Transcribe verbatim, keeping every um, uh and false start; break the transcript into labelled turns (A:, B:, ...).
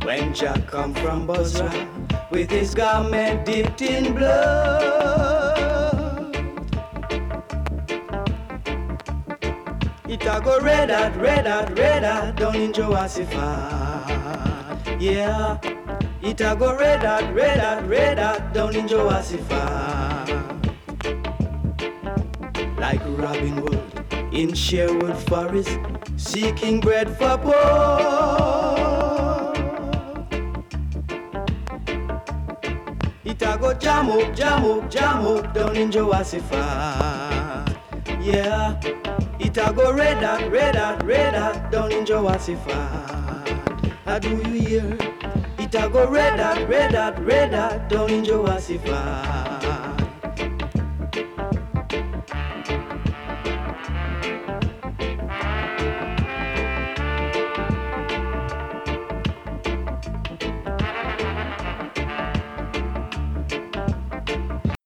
A: When Jack come from Bozrah with his garment dipped in blood, it a go red hot, red hot, red hot down in Jehoshaphat. Yeah, it a go red hot, red hot, red hot down in Jehoshaphat. Like Robin Hood in Sherwood Forest, seeking bread for poor. It a go jam up, jam up, jam up down in Jehoshaphat. Yeah, it a go red hot, red hot, red hot down in Jehoshaphat. How do you hear? It a go red hot, red hot, red hot down in Jehoshaphat.